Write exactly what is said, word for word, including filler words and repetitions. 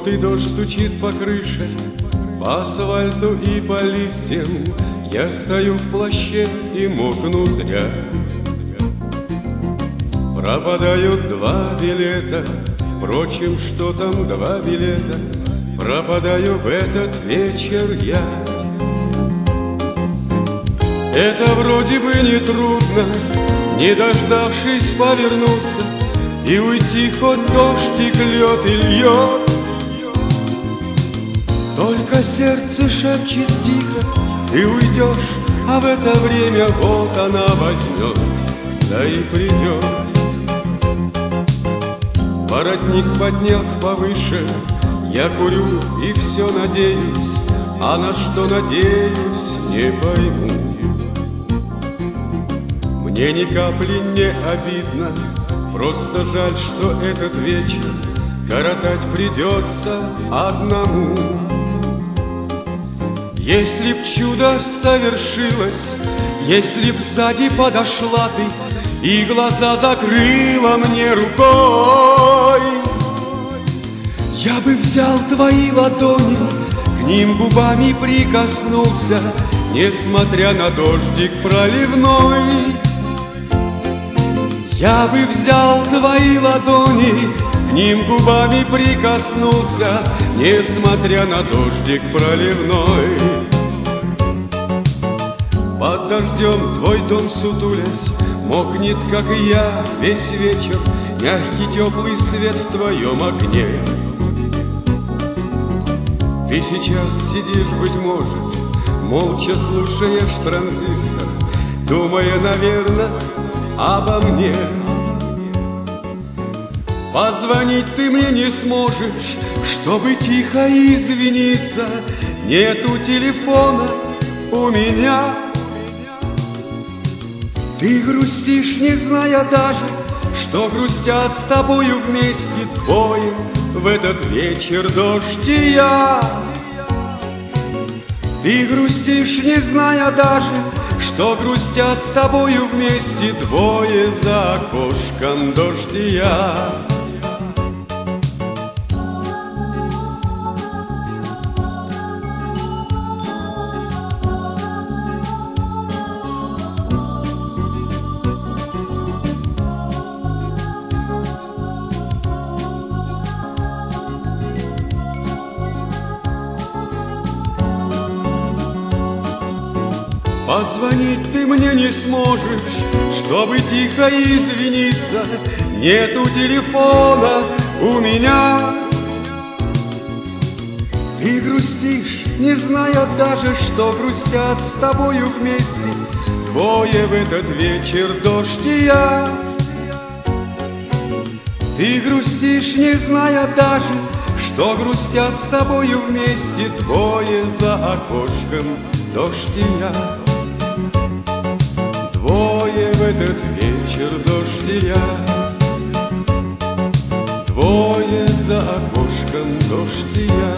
Желтый дождь стучит по крыше, по асфальту и по листьям. Я стою в плаще и мокну зря. Пропадают два билета, впрочем, что там два билета? Пропадаю в этот вечер я. Это вроде бы не трудно, не дождавшись повернуться и уйти, хоть дождик льет и льет. Только сердце шепчет тихо, ты уйдешь, а в это время вот она возьмет, да и придет. Воротник подняв повыше, я курю и все надеюсь, а на что надеюсь, не пойму. Мне ни капли не обидно, просто жаль, что этот вечер коротать придется одному. Если б чудо совершилось, если б сзади подошла ты и глаза закрыла мне рукой, я бы взял твои ладони, к ним губами прикоснулся, несмотря на дождик проливной. Я бы взял твои ладони, к ним губами прикоснулся, несмотря на дождик проливной. Под дождем твой дом сутулясь мокнет, как и я, весь вечер. Мягкий теплый свет в твоем окне. Ты сейчас сидишь, быть может, молча слушаешь транзистор, думая, наверное, обо мне. Позвонить ты мне не сможешь, чтобы тихо извиниться. Нету телефона у меня. Ты грустишь, не зная даже, что грустят с тобою вместе двое в этот вечер дождь и я. Ты грустишь, не зная даже, что грустят с тобою вместе двое за окошком дождь и я. Позвонить ты мне не сможешь, чтобы тихо извиниться. Нету телефона у меня. Ты грустишь, не зная даже, что грустят с тобою вместе двое в этот вечер дождь и я. Ты грустишь, не зная даже, что грустят с тобою вместе двое за окошком дождь и я. Двое в этот вечер дождь и я. Двое за окошком дождь и я.